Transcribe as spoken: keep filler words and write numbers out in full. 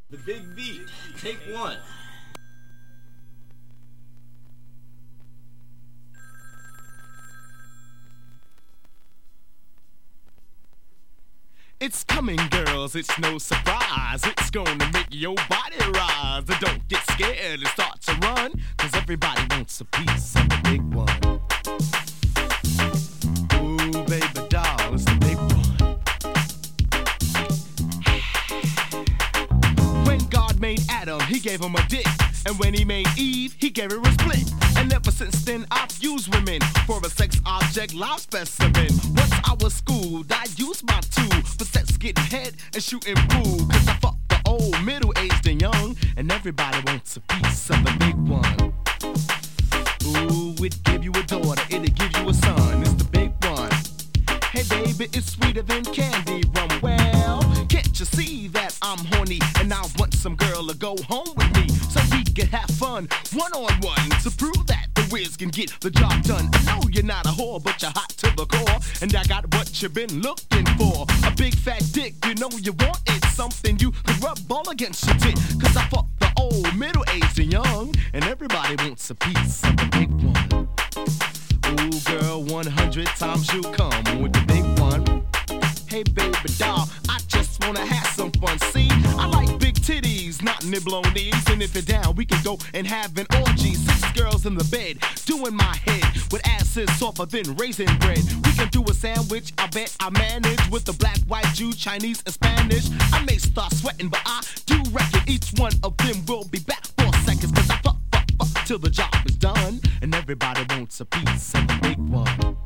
The Big Beat, take one. It's coming, girls, it's no surprise. It's gonna make your body rise. Don't get scared and start to run, cause everybody wants a piece of the big one. Ooh, baby doll, it's the big one. When God made Adam, he gave him a dick. And when he made Eve, he gave her a split. And ever since then, I've used women for a sex object, live specimen. Once I was schooled, I used my tool for sex, getting head and shooting pool. Cause I fuck the old, middle-aged and young, and everybody wants a piece of the big one. Ooh, it give you a daughter, it'll give you a son. It's the big one. Hey baby, it's sweeter than candy rum. Well, can't you see that I'm horny and I want some girl to go home with me so we can have fun one on one to prove that the whiz can get the job done. I know you're not a whore, but you're hot to the core, and I got what you've been looking for. A big fat dick, you know you want it, something you could rub all against your tit. Cause I fuck the old, middle-aged and young, and everybody wants a piece of the big one. Ooh, girl, one hundred times you come with the big one. Hey, baby doll, I just wanna have some fun. See, I like big titties, not nibblonies. And if you're down, we can go and have an orgy. Six girls in the bed, doing my head with asses softer than raisin bread. We can do a sandwich, I bet I manage with the black, white, Jew, Chinese, and Spanish. I may start sweating, but I do reckon each one of them will be back for seconds. Cause I fuck, fuck, fuck till the job is done, and everybody wants a piece of the big one.